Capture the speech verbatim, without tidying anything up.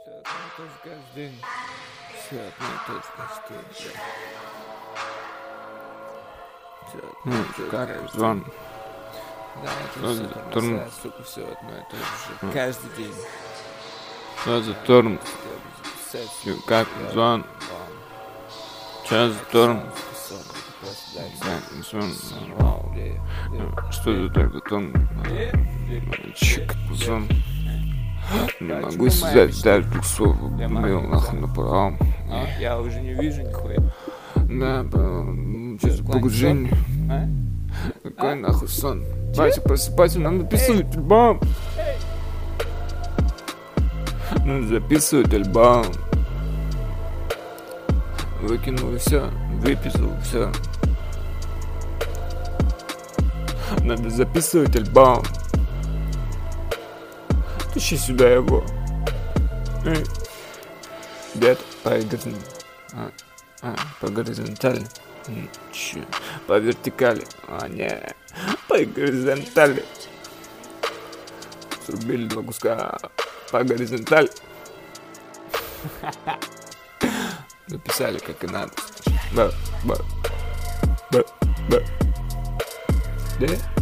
Все одно и то же каждый день. Все одно и то же каждый день, бля. Все одно Ну, и то же как, каждый звон. день. Да, это Что все за тормоза, турм? сука, все одно и то же. А. Каждый день. Что за турм? Записать, Чё, как, я- звон? вам. Что за турм? Сон, просто дай Как, звон? сон. Вау, ле, ле. Что за такой турм? Чик, звон. Не Да, могу чё связать мамишь, даже двух слов. Я Блин, маму нахуй направо. А, я уже не вижу нихуя. Да, сейчас Чё, погружение. А? Какой А? нахуй сон? Вася, просыпайся, надо записывать альбом. Надо записывать альбом. Выкинул все, выписал все. Надо записывать альбом. Тащи сюда его. Эй. Дед, по горизонтали. А, а, по горизонтали. М, Чё? По вертикали. А, не. По горизонтали. Срубили два куска. По горизонтали. Записали как и надо. Ба, ба, ба, ба. Да?